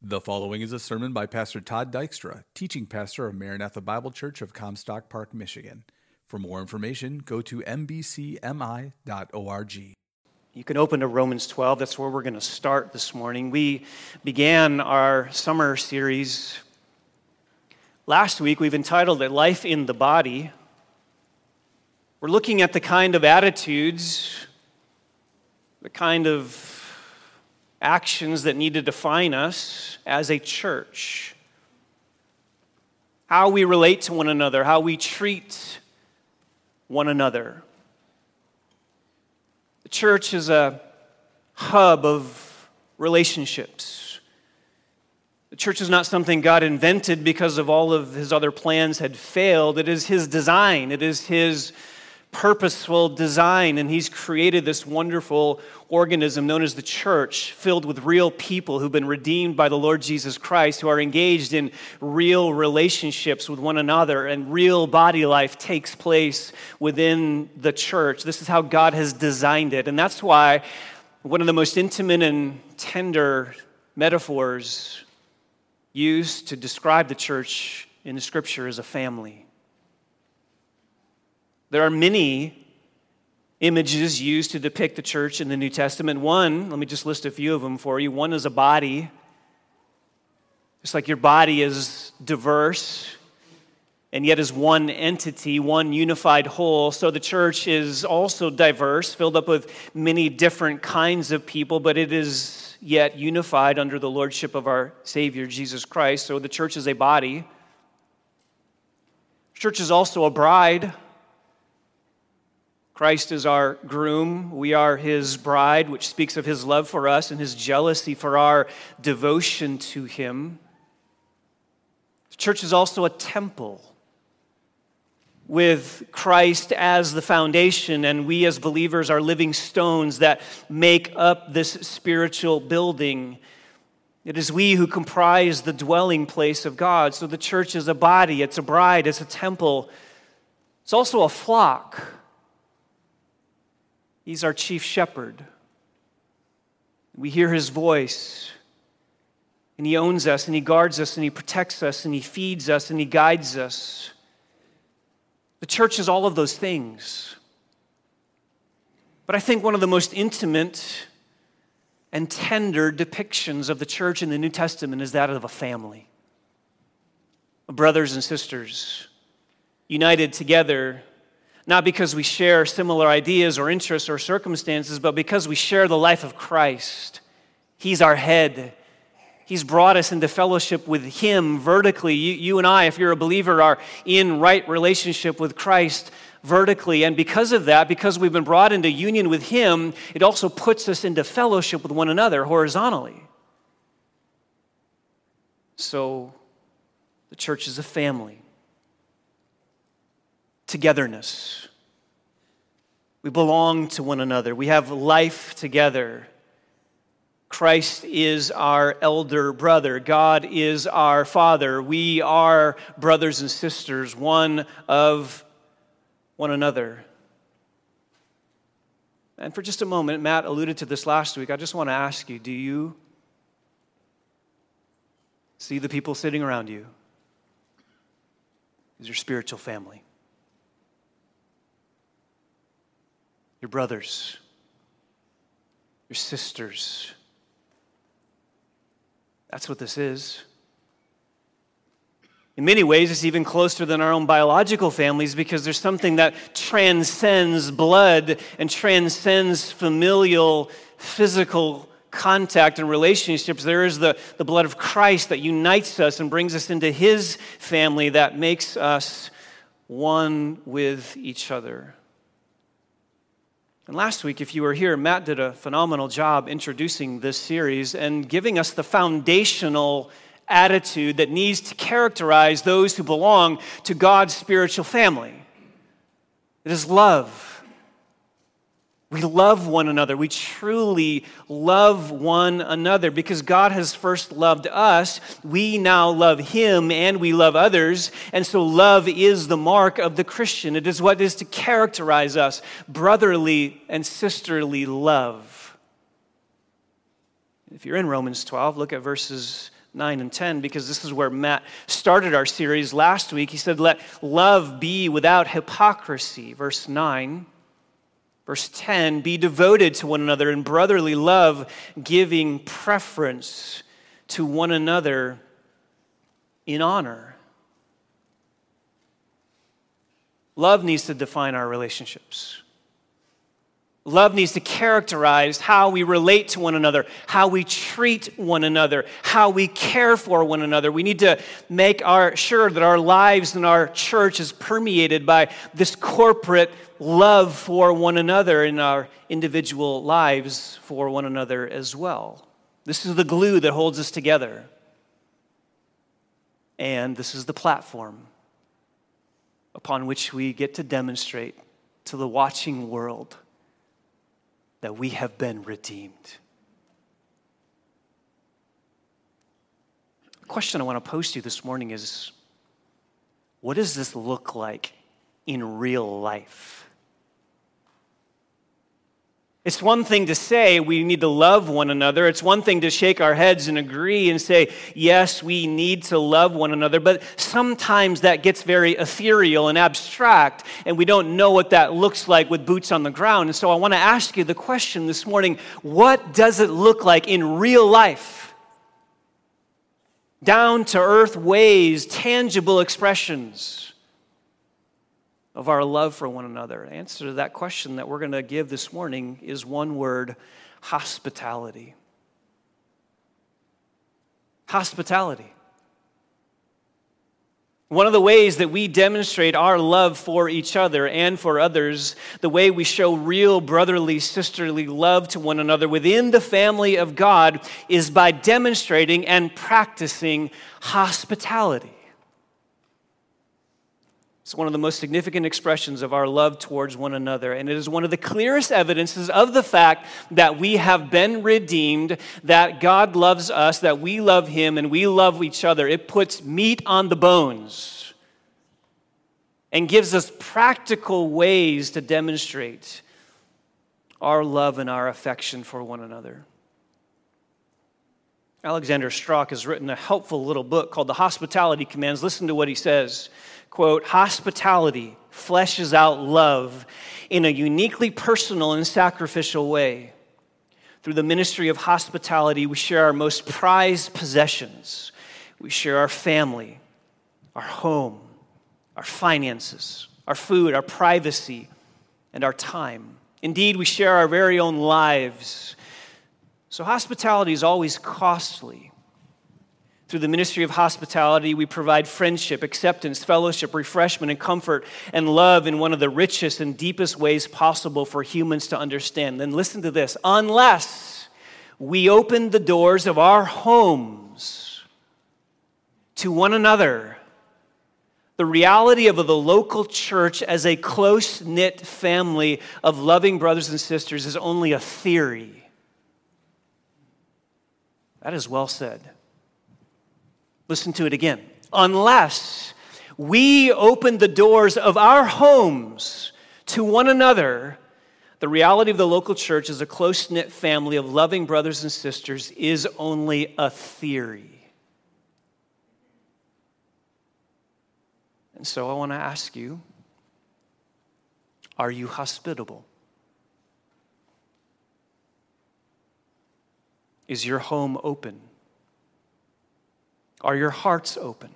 The following is a sermon by Pastor Todd Dykstra, teaching pastor of Maranatha Bible Church of Comstock Park, Michigan. For more information, go to mbcmi.org. You can open to Romans 12. That's where we're going to start this morning. We began our summer series last week. We've entitled it Life in the Body. We're looking at the kind of attitudes, the kind of actions that need to define us as a church. How we relate to one another, how we treat one another. The church is a hub of relationships. The church is not something God invented because of all of his other plans had failed. It is his design. It is his purposeful design, and he's created this wonderful organism known as the church, filled with real people who've been redeemed by the Lord Jesus Christ, who are engaged in real relationships with one another, and real body life takes place within the church. This is how God has designed it, and that's why one of the most intimate and tender metaphors used to describe the church in the Scripture is a family. There are many images used to depict the church in the New Testament. One, let me just list a few of them for you. One is a body. Just like your body is diverse and yet is one entity, one unified whole, so the church is also diverse, filled up with many different kinds of people, but it is yet unified under the lordship of our Savior, Jesus Christ. So the church is a body. The church is also a bride. Christ is our groom. We are his bride, which speaks of his love for us and his jealousy for our devotion to him. The church is also a temple with Christ as the foundation, and we as believers are living stones that make up this spiritual building. It is we who comprise the dwelling place of God. So the church is a body, it's a bride, it's a temple. It's also a flock. He's our chief shepherd. We hear his voice, and he owns us, and he guards us, and he protects us, and he feeds us, and he guides us. The church is all of those things. But I think one of the most intimate and tender depictions of the church in the New Testament is that of a family. Brothers and sisters, united together, not because we share similar ideas or interests or circumstances, but because we share the life of Christ. He's our head. He's brought us into fellowship with him vertically. You and I, if you're a believer, are in right relationship with Christ vertically. And because of that, because we've been brought into union with him, it also puts us into fellowship with one another horizontally. So the church is a family. Togetherness. We belong to one another. We have life together. Christ is our elder brother. God is our Father. We are brothers and sisters, one of one another. And for just a moment, Matt alluded to this last week. I just want to ask you, do you see the people sitting around you as your spiritual family? Your brothers, your sisters. That's what this is. In many ways, it's even closer than our own biological families because there's something that transcends blood and transcends familial, physical contact and relationships. There is the blood of Christ that unites us and brings us into his family that makes us one with each other. And last week, if you were here, Matt did a phenomenal job introducing this series and giving us the foundational attitude that needs to characterize those who belong to God's spiritual family. It is love. We love one another. We truly love one another because God has first loved us. We now love him and we love others. And so love is the mark of the Christian. It is what is to characterize us, brotherly and sisterly love. If you're in Romans 12, look at verses 9 and 10, because this is where Matt started our series last week. He said, let love be without hypocrisy. Verse 9. Verse 10, be devoted to one another in brotherly love, giving preference to one another in honor. Love needs to define our relationships. Love needs to characterize how we relate to one another, how we treat one another, how we care for one another. We need to make sure that our lives and our church is permeated by this corporate love for one another in our individual lives for one another as well. This is the glue that holds us together. And this is the platform upon which we get to demonstrate to the watching world that we have been redeemed. The question I want to pose to you this morning is, what does this look like in real life? It's one thing to say we need to love one another. It's one thing to shake our heads and agree and say, yes, we need to love one another. But sometimes that gets very ethereal and abstract, and we don't know what that looks like with boots on the ground. And so I want to ask you the question this morning, what does it look like in real life? Down-to-earth ways, tangible expressions of our love for one another. The answer to that question that we're going to give this morning is one word: hospitality. Hospitality. One of the ways that we demonstrate our love for each other and for others, the way we show real brotherly, sisterly love to one another within the family of God, is by demonstrating and practicing hospitality. It's one of the most significant expressions of our love towards one another, and it is one of the clearest evidences of the fact that we have been redeemed, that God loves us, that we love Him, and we love each other. It puts meat on the bones and gives us practical ways to demonstrate our love and our affection for one another. Alexander Strauch has written a helpful little book called The Hospitality Commands. Listen to what he says. Quote, hospitality fleshes out love in a uniquely personal and sacrificial way. Through the ministry of hospitality, we share our most prized possessions. We share our family, our home, our finances, our food, our privacy, and our time. Indeed, we share our very own lives. So hospitality is always costly. Through the ministry of hospitality, we provide friendship, acceptance, fellowship, refreshment, and comfort, and love in one of the richest and deepest ways possible for humans to understand. Then listen to this. Unless we open the doors of our homes to one another, the reality of the local church as a close-knit family of loving brothers and sisters is only a theory. That is well said. Listen to it again. Unless we open the doors of our homes to one another, the reality of the local church as a close-knit family of loving brothers and sisters is only a theory. And so I want to ask you, are you hospitable? Is your home open? Are your hearts open?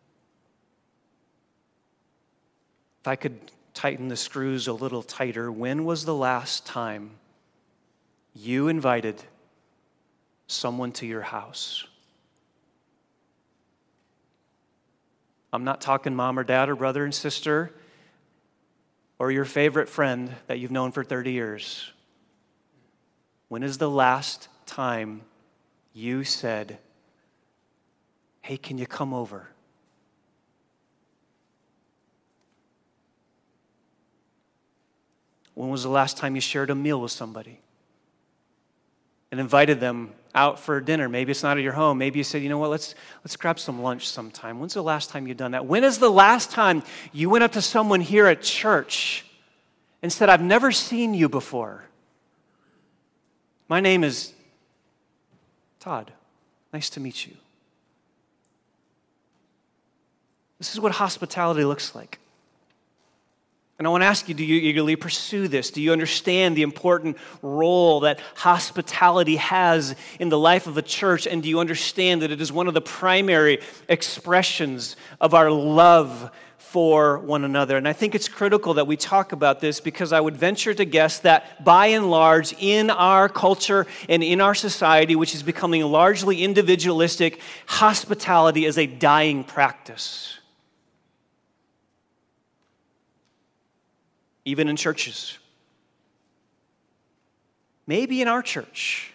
If I could tighten the screws a little tighter, when was the last time you invited someone to your house? I'm not talking mom or dad or brother and sister or your favorite friend that you've known for 30 years. When is the last time you said, hey, can you come over? When was the last time you shared a meal with somebody and invited them out for dinner? Maybe it's not at your home. Maybe you said, you know what, let's grab some lunch sometime. When's the last time you've done that? When is the last time you went up to someone here at church and said, I've never seen you before. My name is Todd. Nice to meet you. This is what hospitality looks like. And I want to ask you, do you eagerly pursue this? Do you understand the important role that hospitality has in the life of a church? And do you understand that it is one of the primary expressions of our love for one another? And I think it's critical that we talk about this, because I would venture to guess that by and large in our culture and in our society, which is becoming largely individualistic, hospitality is a dying practice. Even in churches. Maybe in our church.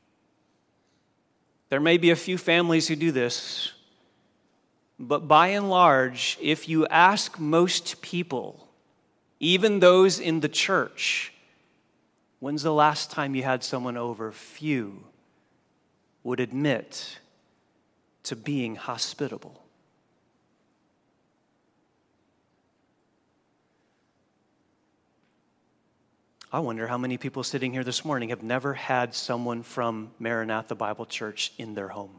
There may be a few families who do this, but by and large, if you ask most people, even those in the church, when's the last time you had someone over, few would admit to being hospitable. I wonder how many people sitting here this morning have never had someone from Maranatha Bible Church in their home.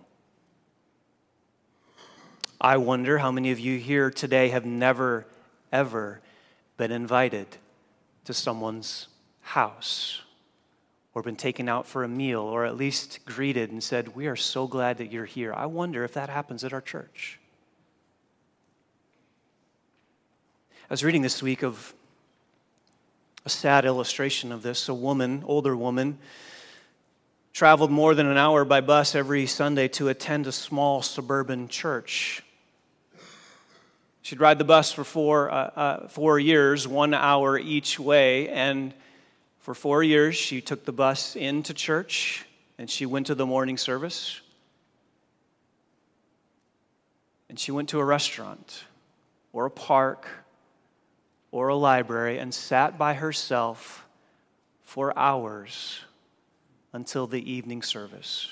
I wonder how many of you here today have never, ever been invited to someone's house or been taken out for a meal or at least greeted and said, "We are so glad that you're here." I wonder if that happens at our church. I was reading this week of a sad illustration of this. A woman, older woman, traveled more than an hour by bus every Sunday to attend a small suburban church. She'd ride the bus for 4 years, 1 hour each way, and for 4 years she took the bus into church and she went to the morning service and she went to a restaurant or a park or a library and sat by herself for hours until the evening service.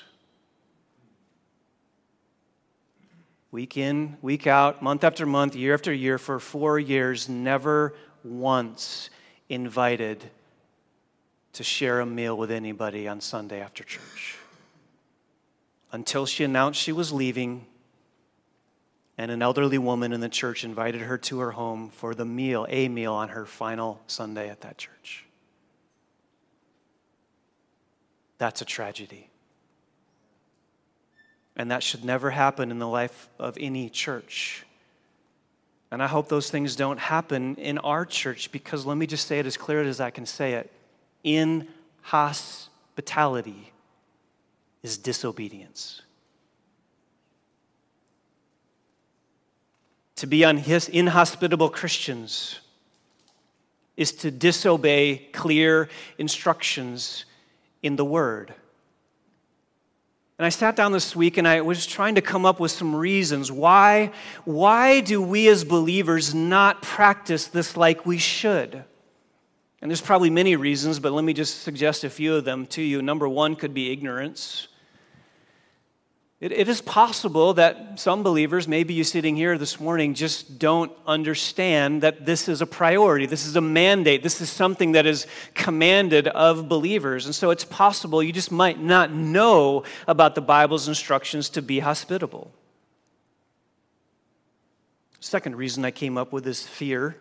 Week in, week out, month after month, year after year, for 4 years, never once invited to share a meal with anybody on Sunday after church. Until she announced she was leaving, and an elderly woman in the church invited her to her home for a meal on her final Sunday at that church. That's a tragedy. And that should never happen in the life of any church. And I hope those things don't happen in our church, because let me just say it as clear as I can say it. Inhospitality is disobedience. To be inhospitable Christians is to disobey clear instructions in the Word. And I sat down this week and I was trying to come up with some reasons. Why do we as believers not practice this like we should? And there's probably many reasons, but let me just suggest a few of them to you. Number one could be ignorance. It is possible that some believers, maybe you sitting here this morning, just don't understand that this is a priority. This is a mandate. This is something that is commanded of believers. And so it's possible you just might not know about the Bible's instructions to be hospitable. Second reason I came up with is fear.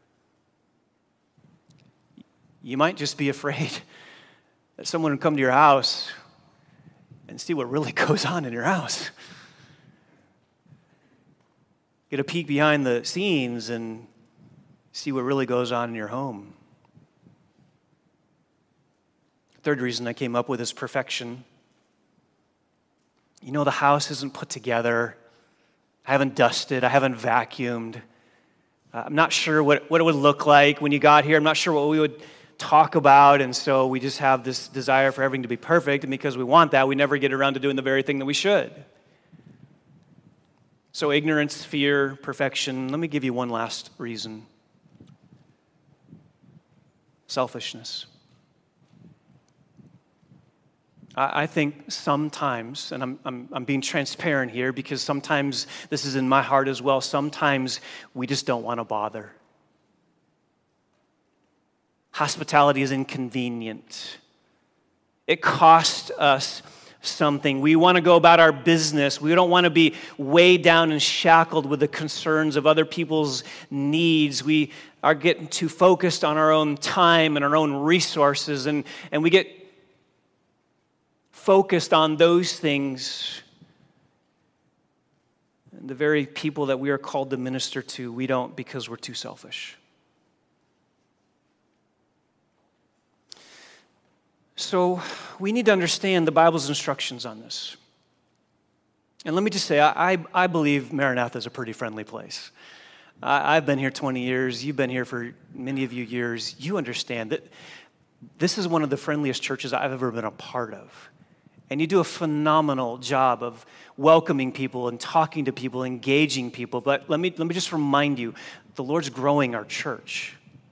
You might just be afraid that someone will come to your house and see what really goes on in your house. Get a peek behind the scenes and see what really goes on in your home. Third reason I came up with is perfection. You know, the house isn't put together. I haven't dusted. I haven't vacuumed. I'm not sure what it would look like when you got here. I'm not sure what we would talk about, and so we just have this desire for everything to be perfect, and because we want that, we never get around to doing the very thing that we should. So ignorance, fear, perfection. Let me give you one last reason. Selfishness. I think sometimes, and I'm being transparent here because sometimes this is in my heart as well, sometimes we just don't want to bother. Hospitality is inconvenient. It costs us something. We want to go about our business. We don't want to be weighed down and shackled with the concerns of other people's needs. We are getting too focused on our own time and our own resources, and we get focused on those things. And the very people that we are called to minister to, we don't, because we're too selfish. So we need to understand the Bible's instructions on this. And let me just say, I believe Maranatha is a pretty friendly place. I've been here 20 years. You've been here for many of you years. You understand that this is one of the friendliest churches I've ever been a part of. And you do a phenomenal job of welcoming people and talking to people, engaging people. But let me just remind you, the Lord's growing our church.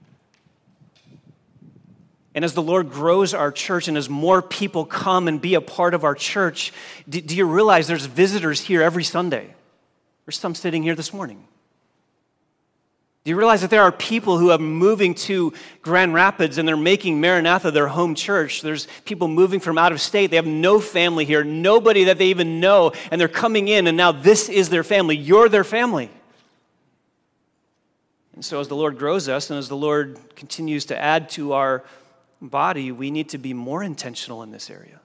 And as the Lord grows our church and as more people come and be a part of our church, do you realize there's visitors here every Sunday? There's some sitting here this morning. Do you realize that there are people who are moving to Grand Rapids and they're making Maranatha their home church? There's people moving from out of state. They have no family here, nobody that they even know, and they're coming in, and now this is their family. You're their family. And so as the Lord grows us and as the Lord continues to add to our body, we need to be more intentional in this area.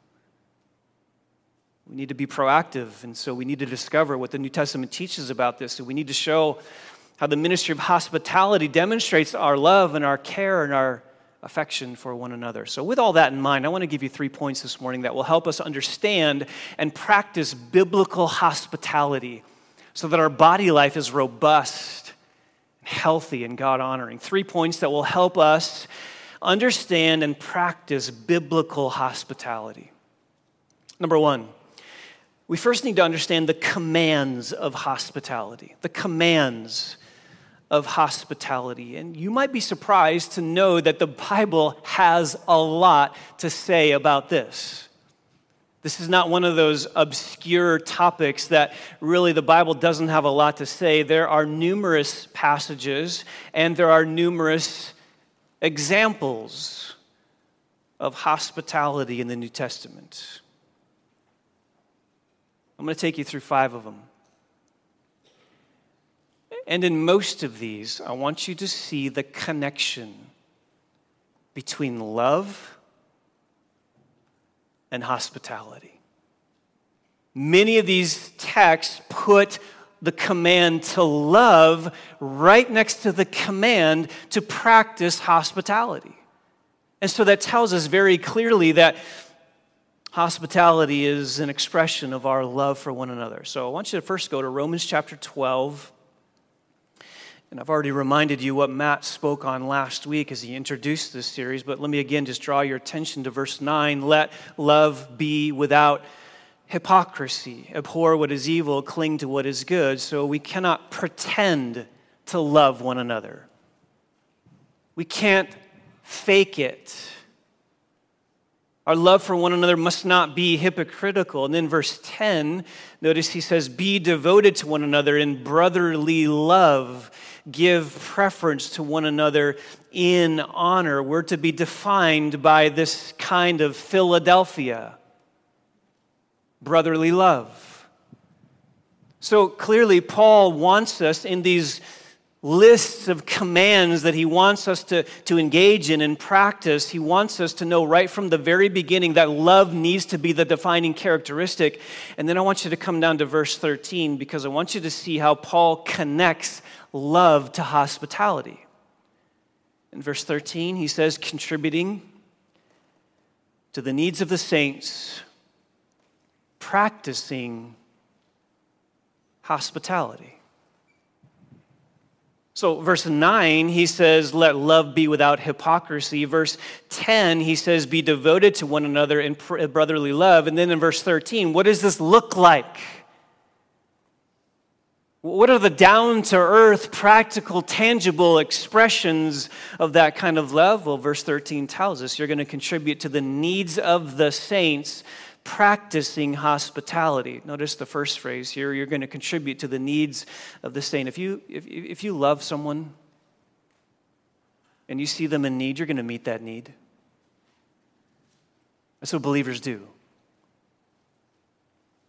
We need to be proactive, and so we need to discover what the New Testament teaches about this, and we need to show how the ministry of hospitality demonstrates our love and our care and our affection for one another. So with all that in mind, I want to give you 3 points this morning that will help us understand and practice biblical hospitality so that our body life is robust, healthy, and God-honoring. 3 points that will help us understand and practice biblical hospitality. Number 1, we first need to understand the commands of hospitality. The commands of hospitality. And you might be surprised to know that the Bible has a lot to say about this. This is not one of those obscure topics that really the Bible doesn't have a lot to say. There are numerous passages and there are numerous examples of hospitality in the New Testament. I'm going to take you through 5 of them. And in most of these, I want you to see the connection between love and hospitality. Many of these texts put the command to love right next to the command to practice hospitality. And so that tells us very clearly that hospitality is an expression of our love for one another. So I want you to first go to Romans chapter 12. And I've already reminded you what Matt spoke on last week as he introduced this series, but let me again just draw your attention to verse 9. Let love be without hypocrisy. Abhor what is evil, cling to what is good. So we cannot pretend to love one another. We can't fake it. Our love for one another must not be hypocritical. And then verse 10, notice he says, be devoted to one another in brotherly love. Give preference to one another in honor. We're to be defined by this kind of Philadelphia. Brotherly love. So clearly, Paul wants us in these lists of commands that he wants us to engage in and practice. He wants us to know right from the very beginning that love needs to be the defining characteristic. And then I want you to come down to verse 13 because I want you to see how Paul connects love to hospitality. In verse 13, he says, contributing to the needs of the saints, practicing hospitality. So verse 9, he says, let love be without hypocrisy. Verse 10, he says, be devoted to one another in brotherly love. And then in verse 13, what does this look like? What are the down-to-earth, practical, tangible expressions of that kind of love? Well, verse 13 tells us you're going to contribute to the needs of the saints, practicing hospitality. Notice the first phrase here, you're going to contribute to the needs of the saint. If you love someone and you see them in need, you're going to meet that need. That's what believers do.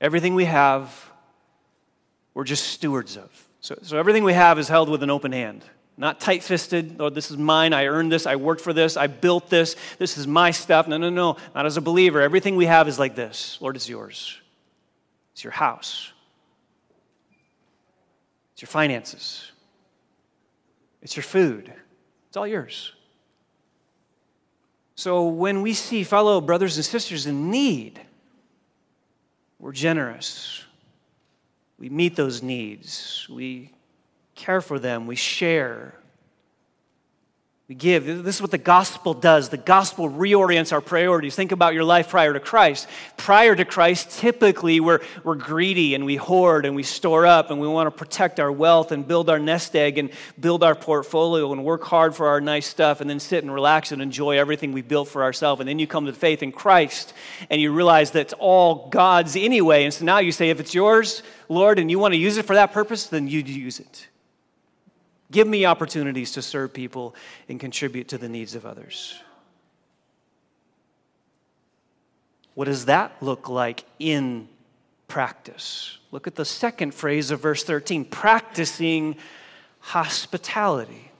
Everything we have, we're just stewards of. So everything we have is held with an open hand. Not tight-fisted, Lord, this is mine, I earned this, I worked for this, I built this is my stuff. No, not as a believer. Everything we have is like this. Lord, it's yours. It's your house. It's your finances. It's your food. It's all yours. So when we see fellow brothers and sisters in need, we're generous. We meet those needs. We care for them. We share. We give. This is what the gospel does. The gospel reorients our priorities. Think about your life prior to Christ. Prior to Christ, typically we're greedy and we hoard and we store up and we want to protect our wealth and build our nest egg and build our portfolio and work hard for our nice stuff and then sit and relax and enjoy everything we built for ourselves. And then you come to faith in Christ and you realize that it's all God's anyway. And so now you say, if it's yours, Lord, and you want to use it for that purpose, then you use it. Give me opportunities to serve people and contribute to the needs of others. What does that look like in practice? Look at the second phrase of verse 13, practicing hospitality.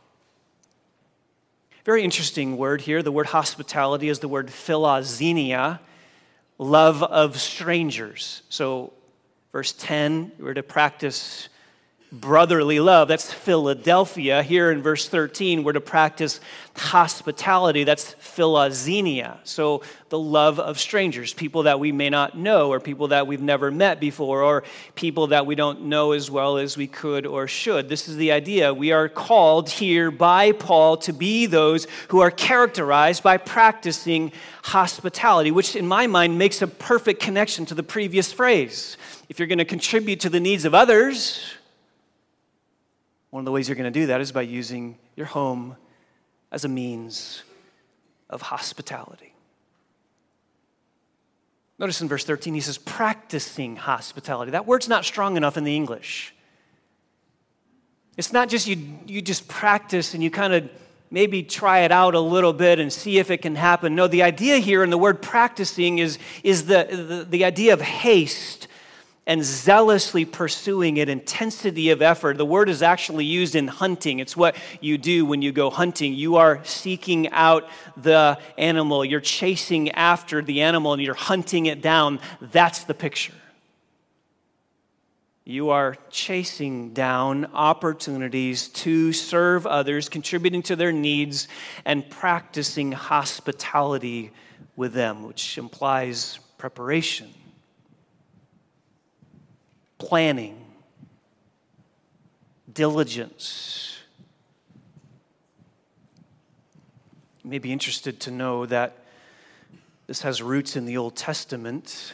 Very interesting word here. The word hospitality is the word philoxenia, love of strangers. So verse 10, we're to practice brotherly love. That's Philadelphia. Here in verse 13, we're to practice hospitality. That's philoxenia. So the love of strangers, people that we may not know, or people that we've never met before, or people that we don't know as well as we could or should. This is the idea. We are called here by Paul to be those who are characterized by practicing hospitality, which in my mind makes a perfect connection to the previous phrase. If you're going to contribute to the needs of others, one of the ways you're going to do that is by using your home as a means of hospitality. Notice in verse 13, he says, practicing hospitality. That word's not strong enough in the English. It's not just you just practice and you kind of maybe try it out a little bit and see if it can happen. No, the idea here in the word practicing is the idea of haste and zealously pursuing it, intensity of effort. The word is actually used in hunting. It's what you do when you go hunting. You are seeking out the animal. You're chasing after the animal and you're hunting it down. That's the picture. You are chasing down opportunities to serve others, contributing to their needs, and practicing hospitality with them, which implies preparation, planning, diligence. You may be interested to know that this has roots in the Old Testament.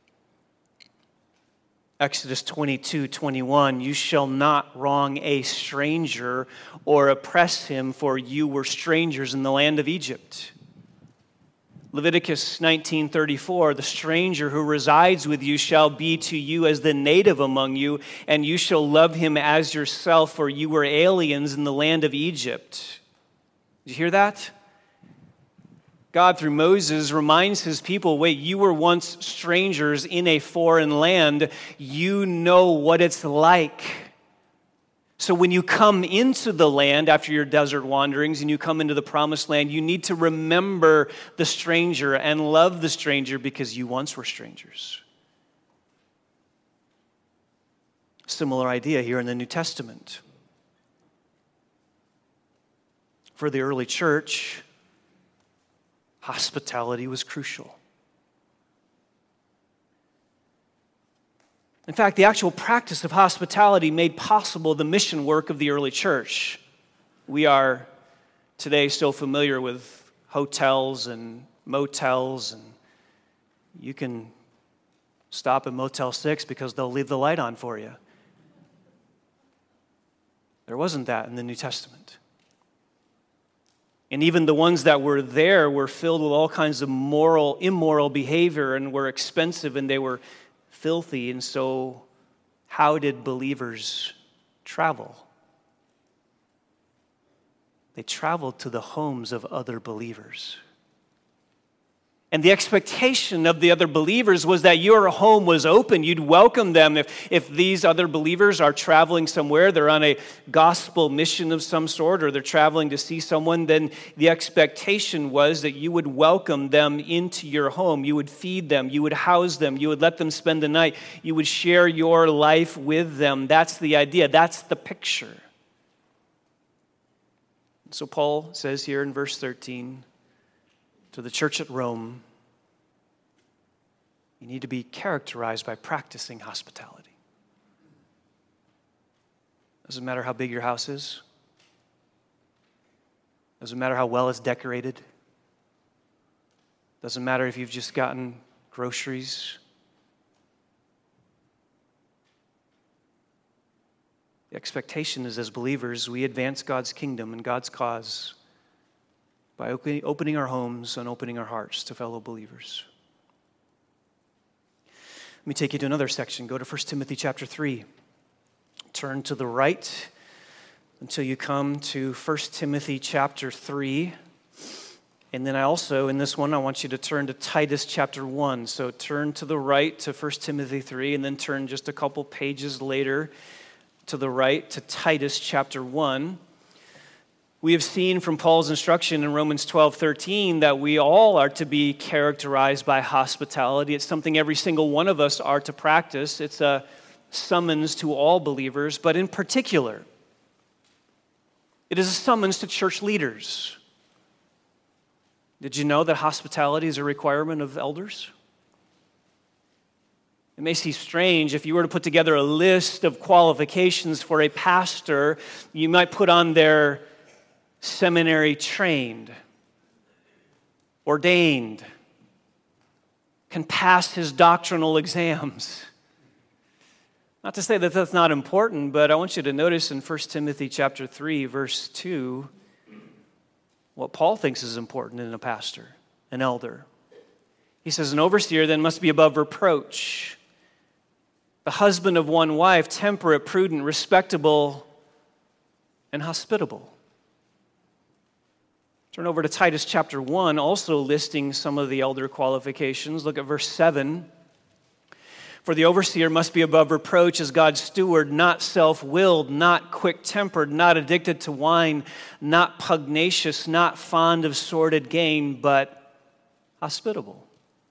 Exodus 22:21, you shall not wrong a stranger or oppress him, for you were strangers in the land of Egypt. Leviticus 19:34, the stranger who resides with you shall be to you as the native among you, and you shall love him as yourself, for you were aliens in the land of Egypt. Did you hear that? God, through Moses, reminds his people, wait, you were once strangers in a foreign land. You know what it's like. So when you come into the land after your desert wanderings and you come into the promised land, you need to remember the stranger and love the stranger because you once were strangers. Similar idea here in the New Testament. For the early church, hospitality was crucial. In fact, the actual practice of hospitality made possible the mission work of the early church. We are today so familiar with hotels and motels, and you can stop at Motel 6 because they'll leave the light on for you. There wasn't that in the New Testament. And even the ones that were there were filled with all kinds of immoral behavior and were expensive and they were filthy. And so how did believers travel? They traveled to the homes of other believers. And the expectation of the other believers was that your home was open. You'd welcome them. If these other believers are traveling somewhere, they're on a gospel mission of some sort, or they're traveling to see someone, then the expectation was that you would welcome them into your home. You would feed them. You would house them. You would let them spend the night. You would share your life with them. That's the idea. That's the picture. So Paul says here in verse 13, to the church at Rome, you need to be characterized by practicing hospitality. Doesn't matter how big your house is. Doesn't matter how well it's decorated. Doesn't matter if you've just gotten groceries. The expectation is, as believers, we advance God's kingdom and God's cause by opening our homes and opening our hearts to fellow believers. Let me take you to another section. Go to 1 Timothy chapter 3. Turn to the right until you come to 1 Timothy chapter 3. And then I also, in this one, I want you to turn to Titus chapter 1. So turn to the right to 1 Timothy 3, and then turn just a couple pages later to the right to Titus chapter 1. We have seen from Paul's instruction in Romans 12:13 that we all are to be characterized by hospitality. It's something every single one of us are to practice. It's a summons to all believers, but in particular, it is a summons to church leaders. Did you know that hospitality is a requirement of elders? It may seem strange. If you were to put together a list of qualifications for a pastor, you might put on their seminary trained, ordained, can pass his doctrinal exams. Not to say that that's not important, but I want you to notice in 1 Timothy chapter 3, verse 2, what Paul thinks is important in a pastor, an elder. He says, an overseer then must be above reproach, the husband of one wife, temperate, prudent, respectable, and hospitable. Turn over to Titus chapter 1, also listing some of the elder qualifications. Look at verse 7. For the overseer must be above reproach as God's steward, not self-willed, not quick-tempered, not addicted to wine, not pugnacious, not fond of sordid gain, but hospitable.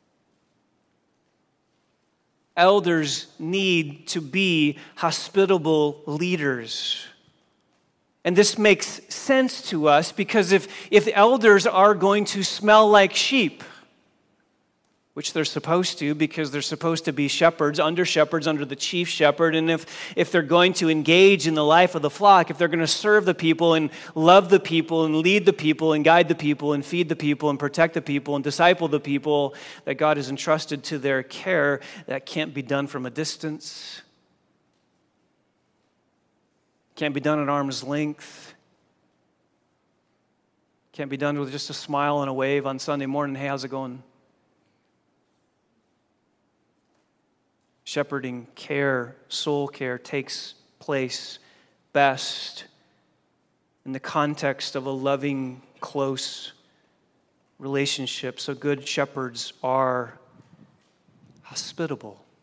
Elders need to be hospitable leaders. And this makes sense to us because if elders are going to smell like sheep, which they're supposed to because they're supposed to be shepherds under the chief shepherd, and if they're going to engage in the life of the flock, if they're going to serve the people and love the people and lead the people and guide the people and feed the people and protect the people and disciple the people that God has entrusted to their care, that can't be done from a distance. Can't be done at arm's length. Can't be done with just a smile and a wave on Sunday morning. Hey, how's it going? Shepherding care, soul care takes place best in the context of a loving, close relationship. So good shepherds are hospitable.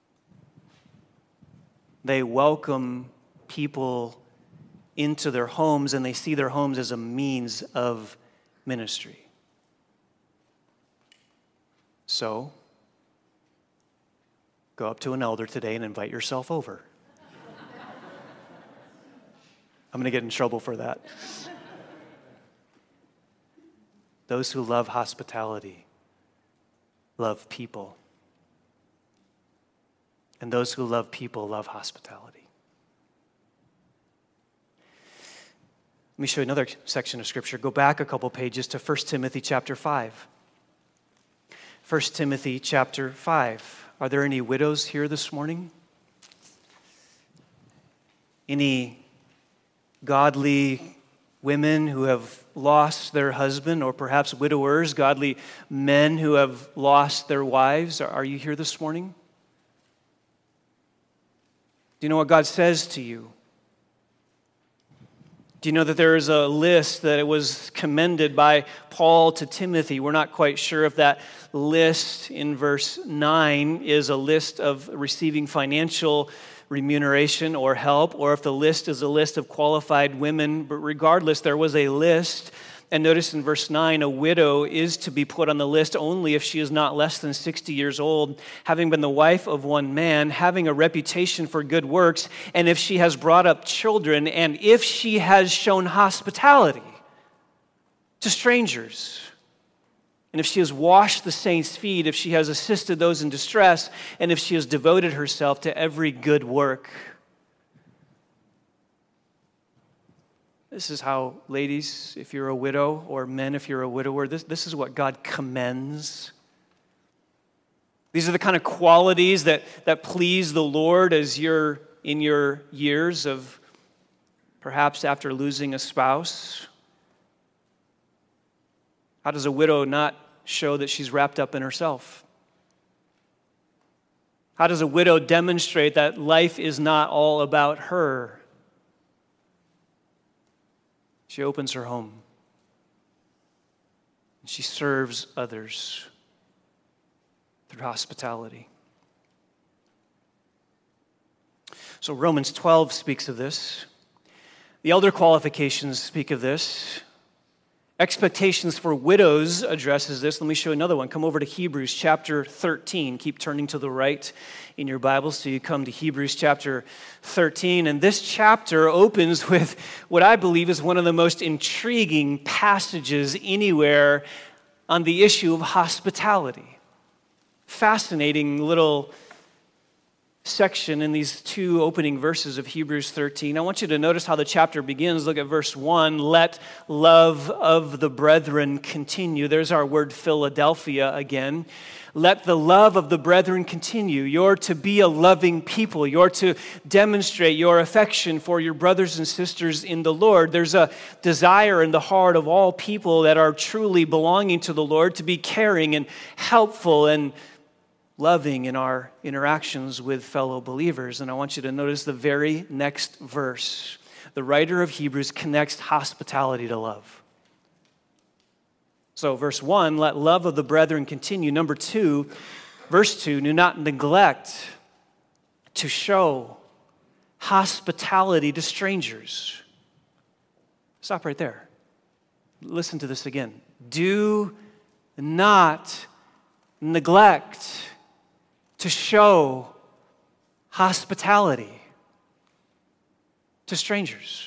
They welcome people into their homes, and they see their homes as a means of ministry. So, go up to an elder today and invite yourself over. I'm going to get in trouble for that. Those who love hospitality love people. And those who love people love hospitality. Let me show you another section of Scripture. Go back a couple pages to 1 Timothy chapter 5. 1 Timothy chapter 5. Are there any widows here this morning? Any godly women who have lost their husband, or perhaps widowers, godly men who have lost their wives? Are you here this morning? Do you know what God says to you? Do you know that there is a list that it was commended by Paul to Timothy? We're not quite sure if that list in verse 9 is a list of receiving financial remuneration or help, or if the list is a list of qualified women. But regardless, there was a list. And notice in verse 9, a widow is to be put on the list only if she is not less than 60 years old, having been the wife of one man, having a reputation for good works, and if she has brought up children, and if she has shown hospitality to strangers, and if she has washed the saints' feet, if she has assisted those in distress, and if she has devoted herself to every good work. This is how, ladies, if you're a widow, or men, if you're a widower, this is what God commends. These are the kind of qualities that please the Lord as you're in your years of perhaps after losing a spouse. How does a widow not show that she's wrapped up in herself? How does a widow demonstrate that life is not all about her? She opens her home. And she serves others through hospitality. So Romans 12 speaks of this. The elder qualifications speak of this. Expectations for widows addresses this. Let me show you another one. Come over to Hebrews chapter 13. Keep turning to the right in your Bibles so you come to Hebrews chapter 13. And this chapter opens with what I believe is one of the most intriguing passages anywhere on the issue of hospitality. Fascinating little section in these two opening verses of Hebrews 13. I want you to notice how the chapter begins. Look at verse 1. Let love of the brethren continue. There's our word Philadelphia again. Let the love of the brethren continue. You're to be a loving people. You're to demonstrate your affection for your brothers and sisters in the Lord. There's a desire in the heart of all people that are truly belonging to the Lord to be caring and helpful and loving in our interactions with fellow believers. And I want you to notice the very next verse. The writer of Hebrews connects hospitality to love. So verse 1, let love of the brethren continue. Number 2, verse 2, do not neglect to show hospitality to strangers. Stop right there. Listen to this again. Do not neglect to show hospitality to strangers.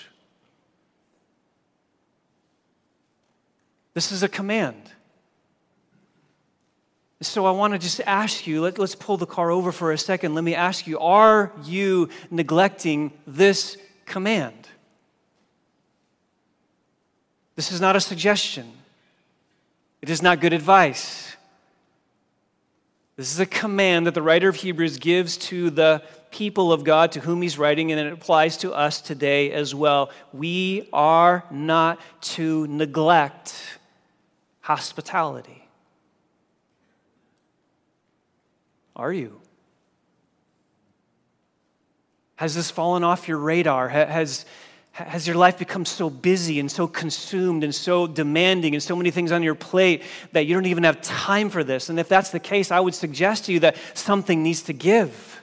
This is a command. So I want to just ask you, let's pull the car over for a second. Let me ask you, are you neglecting this command? This is not a suggestion. It is not good advice. This is a command that the writer of Hebrews gives to the people of God to whom he's writing, and it applies to us today as well. We are not to neglect hospitality. Are you? Has this fallen off your radar? Has your life become so busy and so consumed and so demanding and so many things on your plate that you don't even have time for this? And if that's the case, I would suggest to you that something needs to give.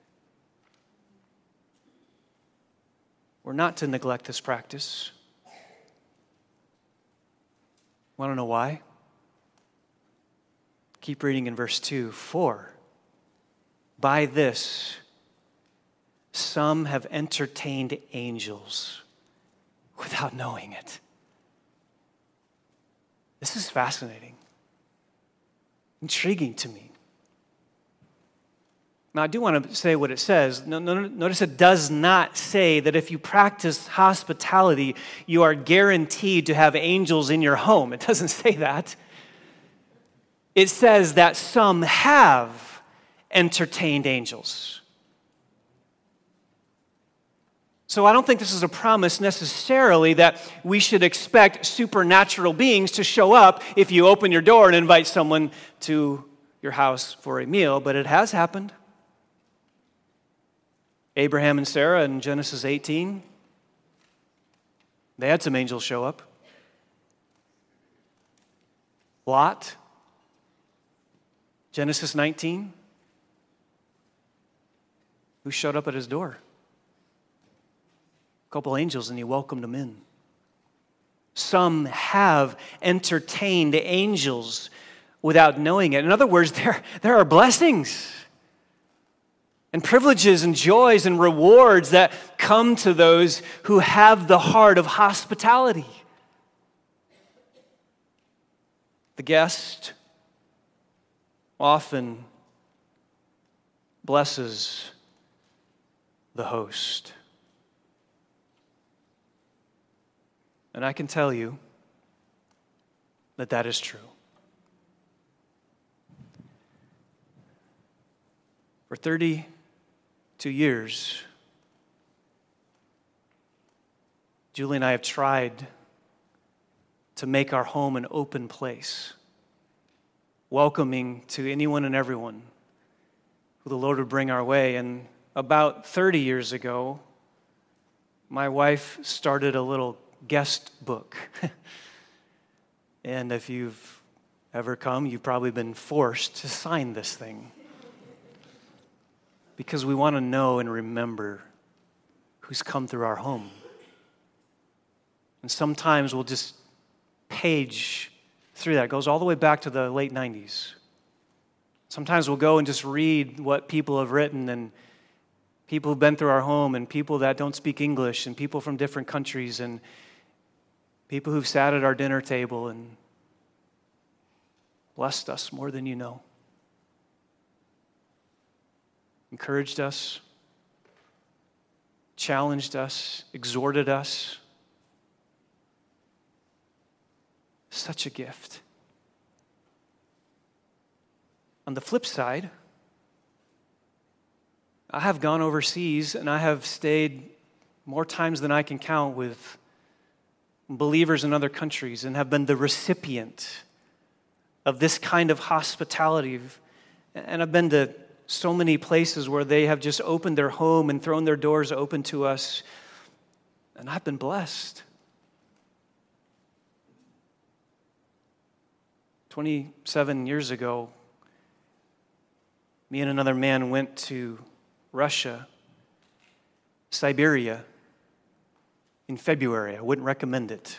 We're not to neglect this practice. Want to know why? Keep reading in verse 2. For by this some have entertained angels without knowing it. This is fascinating, intriguing to me. Now, I do want to say what it says. Notice it does not say that if you practice hospitality, you are guaranteed to have angels in your home. It doesn't say that. It says that some have entertained angels. So I don't think this is a promise necessarily that we should expect supernatural beings to show up if you open your door and invite someone to your house for a meal, but it has happened. Abraham and Sarah in Genesis 18. They had some angels show up. Lot, Genesis 19. Who showed up at his door? A couple angels, and he welcomed them in. Some have entertained angels without knowing it. In other words, there are blessings and privileges and joys and rewards that come to those who have the heart of hospitality. The guest often blesses the host. And I can tell you that is true. For 32 years, Julie and I have tried to make our home an open place, welcoming to anyone and everyone who the Lord would bring our way. And about 30 years ago, my wife started a little guest book. And if you've ever come, you've probably been forced to sign this thing. Because we want to know and remember who's come through our home. And sometimes we'll just page through that. It goes all the way back to the late 90s. Sometimes we'll go and just read what people have written, and people who've been through our home, and people that don't speak English, and people from different countries, and people who've sat at our dinner table and blessed us more than you know. Encouraged us, challenged us, exhorted us. Such a gift. On the flip side, I have gone overseas and I have stayed more times than I can count with believers in other countries and have been the recipient of this kind of hospitality. And I've been to so many places where they have just opened their home and thrown their doors open to us, and I've been blessed. 27 years ago, me and another man went to Russia, Siberia, in February. I wouldn't recommend it.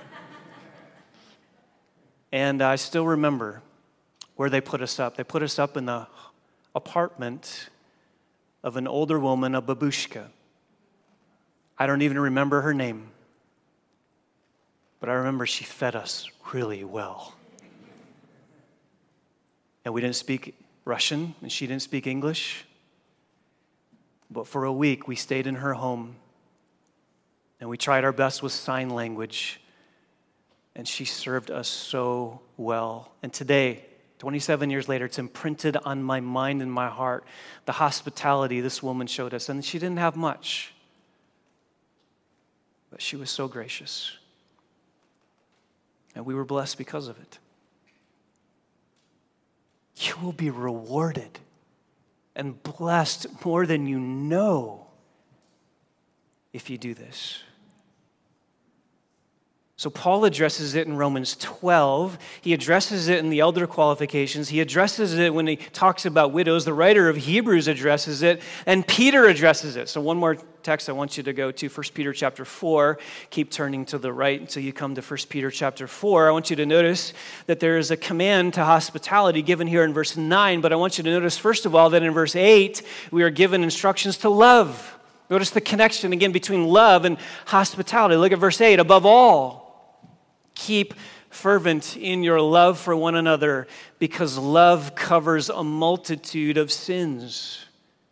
And I still remember where they put us up. They put us up in the apartment of an older woman, a babushka. I don't even remember her name, but I remember she fed us really well. And we didn't speak Russian, and she didn't speak English. But for a week, we stayed in her home, and we tried our best with sign language, and she served us so well. And today, 27 years later, it's imprinted on my mind and my heart, the hospitality this woman showed us. And she didn't have much, but she was so gracious. And we were blessed because of it. You will be rewarded and blessed more than you know if you do this. So Paul addresses it in Romans 12. He addresses it in the elder qualifications. He addresses it when he talks about widows. The writer of Hebrews addresses it, and Peter addresses it. So one more text I want you to go to, 1 Peter chapter 4. Keep turning to the right until you come to 1 Peter chapter 4. I want you to notice that there is a command to hospitality given here in verse 9, but I want you to notice, first of all, that in verse 8, we are given instructions to love. Notice the connection again between love and hospitality. Look at verse 8. Above all, keep fervent in your love for one another, because love covers a multitude of sins.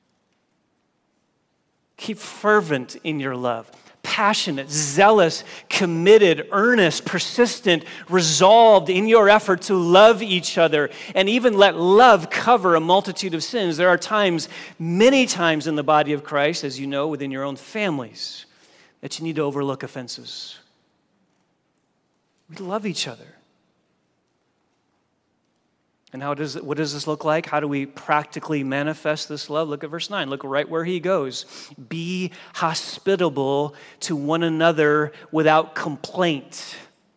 Keep fervent in your love. Passionate, zealous, committed, earnest, persistent, resolved in your effort to love each other, and even let love cover a multitude of sins. There are times, many times in the body of Christ, as you know, within your own families, that you need to overlook offenses. We love each other. And what does this look like? How do we practically manifest this love? Look at verse 9. Look right where he goes. Be hospitable to one another without complaint.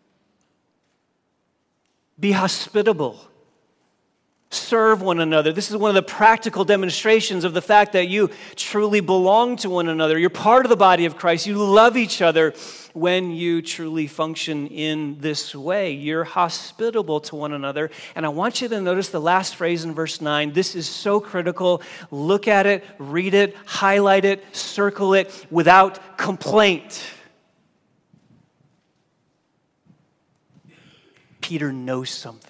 Be hospitable. Serve one another. This is one of the practical demonstrations of the fact that you truly belong to one another. You're part of the body of Christ. You love each other when you truly function in this way. You're hospitable to one another. And I want you to notice the last phrase in verse 9. This is so critical. Look at it, read it, highlight it, circle it without complaint. Peter knows something.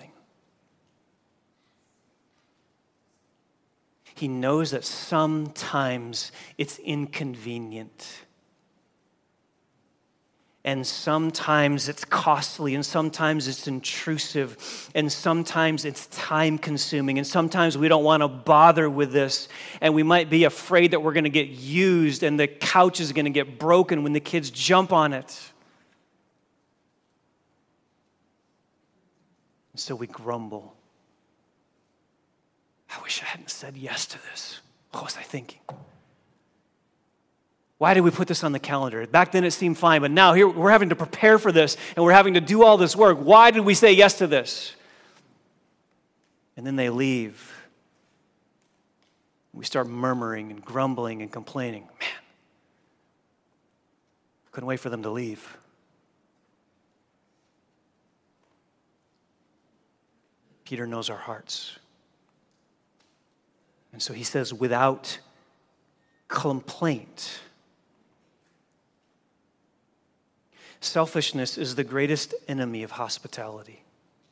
He knows that sometimes it's inconvenient. And sometimes it's costly, and sometimes it's intrusive, and sometimes it's time-consuming, and sometimes we don't want to bother with this, and we might be afraid that we're going to get used, and the couch is going to get broken when the kids jump on it. And so we grumble. I wish I hadn't said yes to this. What was I thinking? Why did we put this on the calendar? Back then it seemed fine, but now here we're having to prepare for this and we're having to do all this work. Why did we say yes to this? And then they leave. We start murmuring and grumbling and complaining. Man, couldn't wait for them to leave. Peter knows our hearts. And so he says, without complaint. Selfishness is the greatest enemy of hospitality.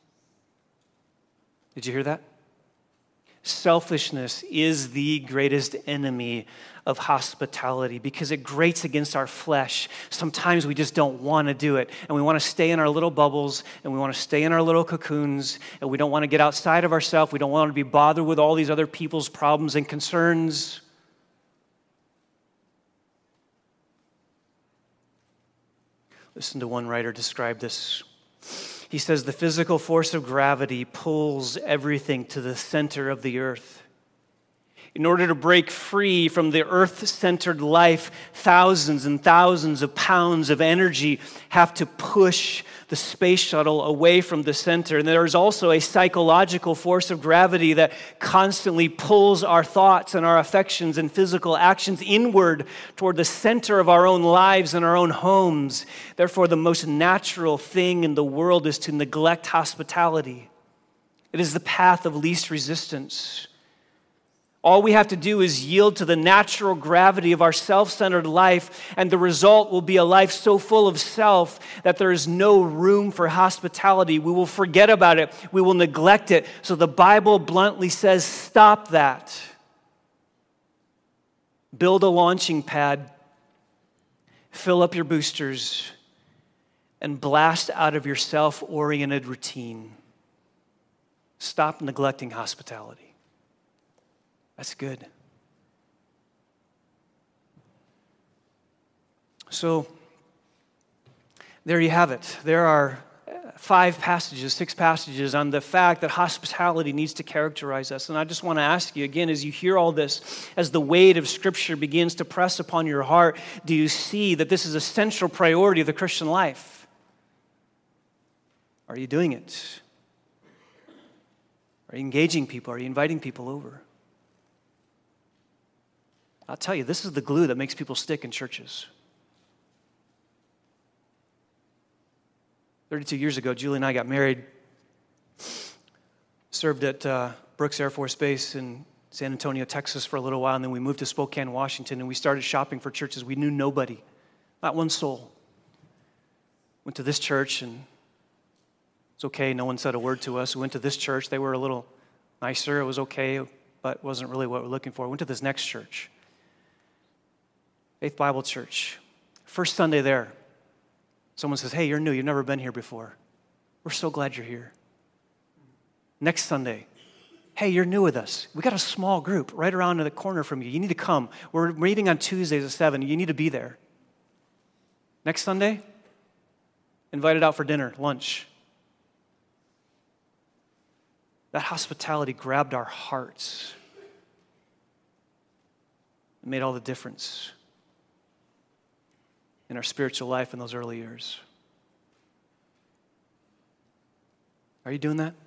Did you hear that? Selfishness is the greatest enemy of hospitality because it grates against our flesh. Sometimes we just don't want to do it, and we want to stay in our little bubbles, and we want to stay in our little cocoons, and we don't want to get outside of ourselves. We don't want to be bothered with all these other people's problems and concerns. Listen to one writer describe this. He says, the physical force of gravity pulls everything to the center of the earth. In order to break free from the earth-centered life, thousands and thousands of pounds of energy have to push the space shuttle away from the center. And there's also a psychological force of gravity that constantly pulls our thoughts and our affections and physical actions inward toward the center of our own lives and our own homes. Therefore, the most natural thing in the world is to neglect hospitality. It is the path of least resistance. All we have to do is yield to the natural gravity of our self-centered life, and the result will be a life so full of self that there is no room for hospitality. We will forget about it. We will neglect it. So the Bible bluntly says, stop that. Build a launching pad, fill up your boosters, and blast out of your self-oriented routine. Stop neglecting hospitality. That's good. So, there you have it. There are 6 passages on the fact that hospitality needs to characterize us. And I just want to ask you again, as you hear all this, as the weight of Scripture begins to press upon your heart, do you see that this is a central priority of the Christian life? Are you doing it? Are you engaging people? Are you inviting people over? I'll tell you, this is the glue that makes people stick in churches. 32 years ago, Julie and I got married, served at Brooks Air Force Base in San Antonio, Texas for a little while, and then we moved to Spokane, Washington, and we started shopping for churches. We knew nobody, not one soul. Went to this church, and it's okay, no one said a word to us. We went to this church, they were a little nicer, it was okay, but wasn't really what we're looking for. We went to this next church. Faith Bible Church. First Sunday there, someone says, hey, you're new. You've never been here before. We're so glad you're here. Next Sunday, hey, you're new with us. We got a small group right around in the corner from you. You need to come. We're meeting on Tuesdays at 7. You need to be there. Next Sunday, invited out for dinner, lunch. That hospitality grabbed our hearts. It made all the difference in our spiritual life in those early years. Are you doing that?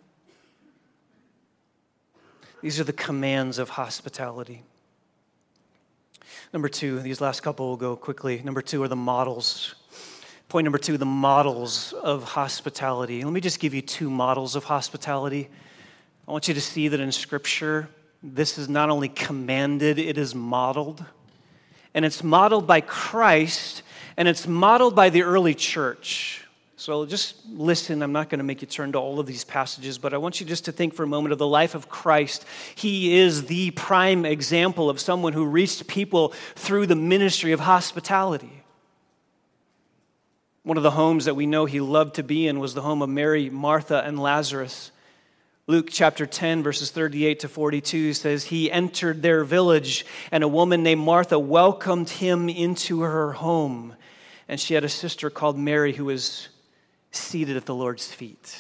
These are the commands of hospitality. Number two, these last couple will go quickly. Number two are the models. Point number two, the models of hospitality. Let me just give you two models of hospitality. I want you to see that in Scripture, this is not only commanded, it is modeled. And it's modeled by Christ, and it's modeled by the early church. So just listen. I'm not going to make you turn to all of these passages, but I want you just to think for a moment of the life of Christ. He is the prime example of someone who reached people through the ministry of hospitality. One of the homes that we know he loved to be in was the home of Mary, Martha, and Lazarus. Luke chapter 10, verses 38 to 42 says, he entered their village, and a woman named Martha welcomed him into her home. And she had a sister called Mary who was seated at the Lord's feet.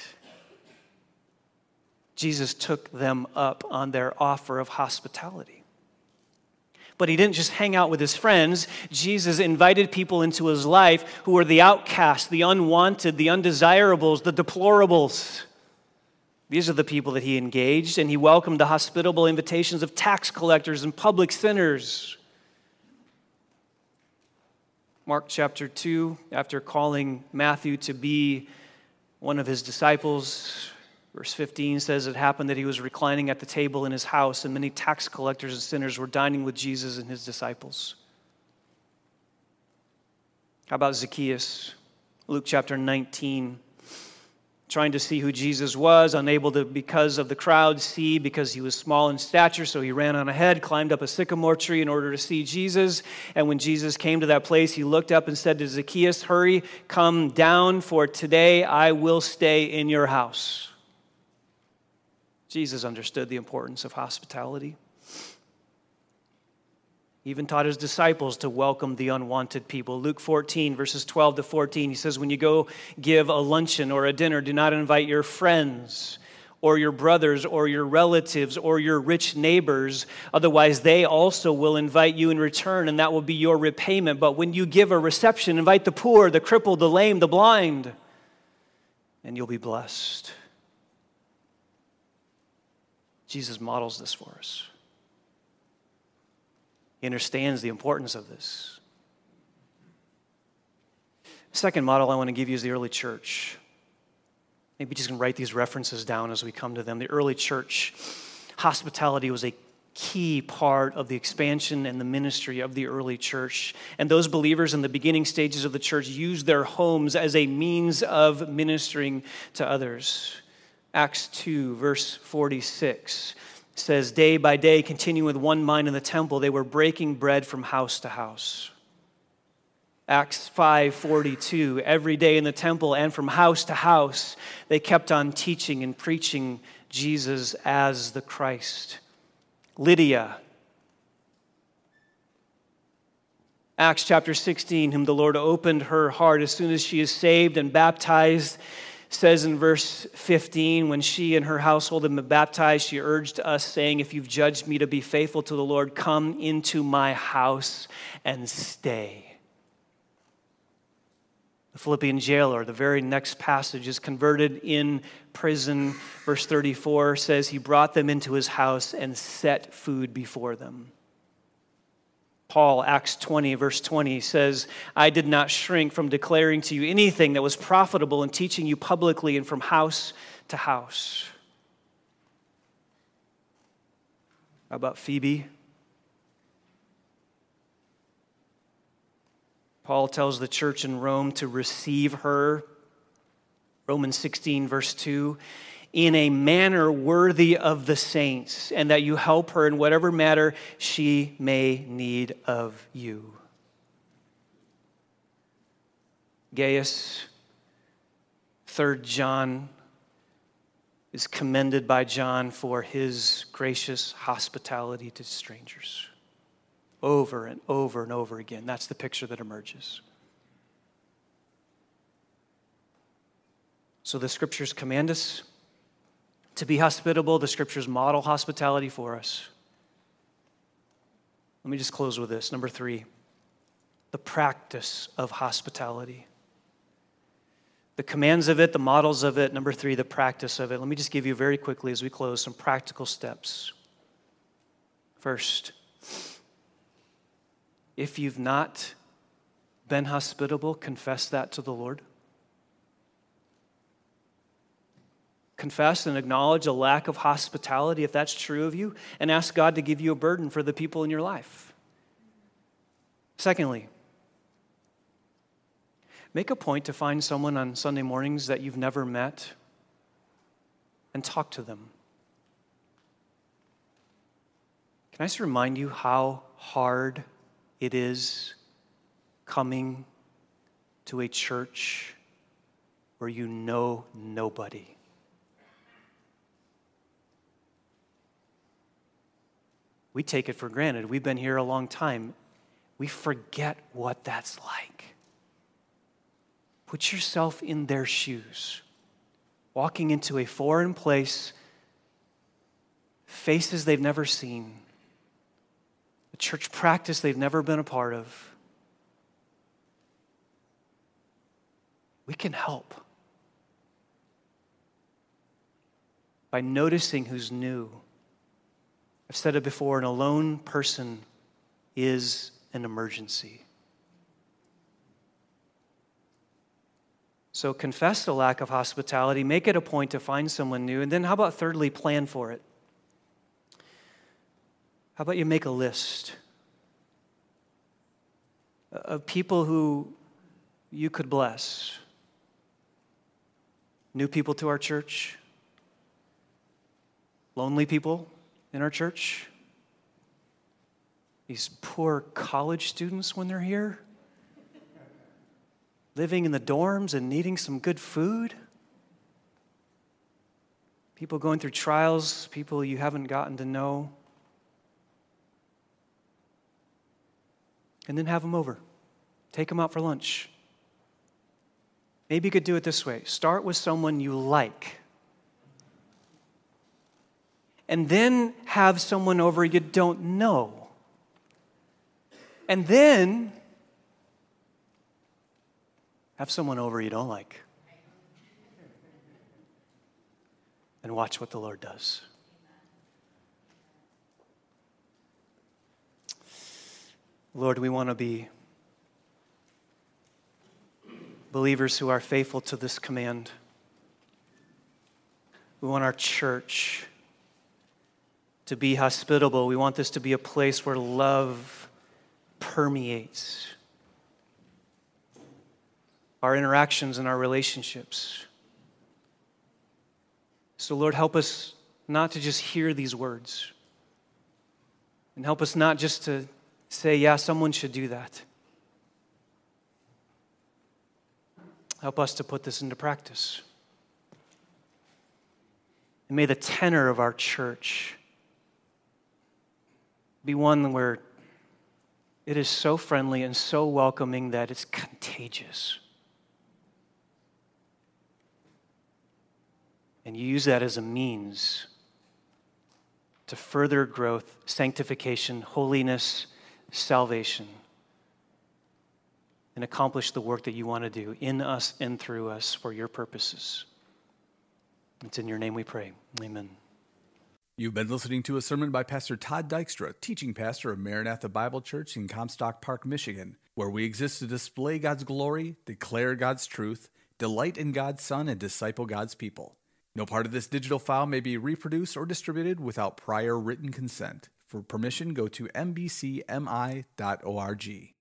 Jesus took them up on their offer of hospitality. But he didn't just hang out with his friends. Jesus invited people into his life who were the outcasts, the unwanted, the undesirables, the deplorables. These are the people that he engaged, and he welcomed the hospitable invitations of tax collectors and public sinners. Mark chapter 2, after calling Matthew to be one of his disciples, verse 15 says it happened that he was reclining at the table in his house, and many tax collectors and sinners were dining with Jesus and his disciples. How about Zacchaeus? Luke chapter 19. Trying to see who Jesus was, unable to, because of the crowd, see because he was small in stature, so he ran on ahead, climbed up a sycamore tree in order to see Jesus. And when Jesus came to that place, he looked up and said to Zacchaeus, hurry, come down, for today I will stay in your house. Jesus understood the importance of hospitality. He even taught his disciples to welcome the unwanted people. Luke 14, verses 12 to 14, he says, when you go give a luncheon or a dinner, do not invite your friends or your brothers or your relatives or your rich neighbors. Otherwise, they also will invite you in return, and that will be your repayment. But when you give a reception, invite the poor, the crippled, the lame, the blind, and you'll be blessed. Jesus models this for us. He understands the importance of this. The second model I want to give you is the early church. Maybe just can write these references down as we come to them. The early church, hospitality was a key part of the expansion and the ministry of the early church. And those believers in the beginning stages of the church used their homes as a means of ministering to others. Acts 2, verse 46. Says, day by day, continuing with one mind in the temple, they were breaking bread from house to house. Acts 5:42, every day in the temple and from house to house, they kept on teaching and preaching Jesus as the Christ. Lydia, Acts chapter 16, whom the Lord opened her heart as soon as she is saved and baptized, says in verse 15, when she and her household had been baptized, she urged us, saying, if you've judged me to be faithful to the Lord, come into my house and stay. The Philippian jailer, the very next passage, is converted in prison. Verse 34 says he brought them into his house and set food before them. Paul, Acts 20, verse 20, says, I did not shrink from declaring to you anything that was profitable and teaching you publicly and from house to house. How about Phoebe? Paul tells the church in Rome to receive her. Romans 16, verse 2. In a manner worthy of the saints, and that you help her in whatever matter she may need of you. Gaius, 3 John, is commended by John for his gracious hospitality to strangers. Over and over and over again. That's the picture that emerges. So the scriptures command us. To be hospitable, the Scriptures model hospitality for us. Let me just close with this. Number 3, the practice of hospitality. The commands of it, the models of it. Number 3, the practice of it. Let me just give you very quickly as we close some practical steps. First, if you've not been hospitable, confess that to the Lord. Confess and acknowledge a lack of hospitality if that's true of you, and ask God to give you a burden for the people in your life. Secondly, make a point to find someone on Sunday mornings that you've never met and talk to them. Can I just remind you how hard it is coming to a church where you know nobody? We take it for granted. We've been here a long time. We forget what that's like. Put yourself in their shoes. Walking into a foreign place, faces they've never seen, a church practice they've never been a part of. We can help by noticing who's new. I've said it before, an alone person is an emergency. So confess the lack of hospitality, make it a point to find someone new, and then how about thirdly, plan for it? How about you make a list of people who you could bless? New people to our church, lonely people in our church, these poor college students when they're here, living in the dorms and needing some good food, people going through trials, people you haven't gotten to know, and then have them over. Take them out for lunch. Maybe you could do it this way. Start with someone you like. And then have someone over you don't know. And then have someone over you don't like. And watch what the Lord does. Lord, we want to be believers who are faithful to this command. We want our church to be hospitable. We want this to be a place where love permeates our interactions and our relationships. So, Lord, help us not to just hear these words, and help us not just to say, yeah, someone should do that. Help us to put this into practice. And may the tenor of our church be one where it is so friendly and so welcoming that it's contagious. And you use that as a means to further growth, sanctification, holiness, salvation, and accomplish the work that you want to do in us and through us for your purposes. It's in your name we pray. Amen. You've been listening to a sermon by Pastor Todd Dykstra, teaching pastor of Maranatha Bible Church in Comstock Park, Michigan, where we exist to display God's glory, declare God's truth, delight in God's Son, and disciple God's people. No part of this digital file may be reproduced or distributed without prior written consent. For permission, go to mbcmi.org.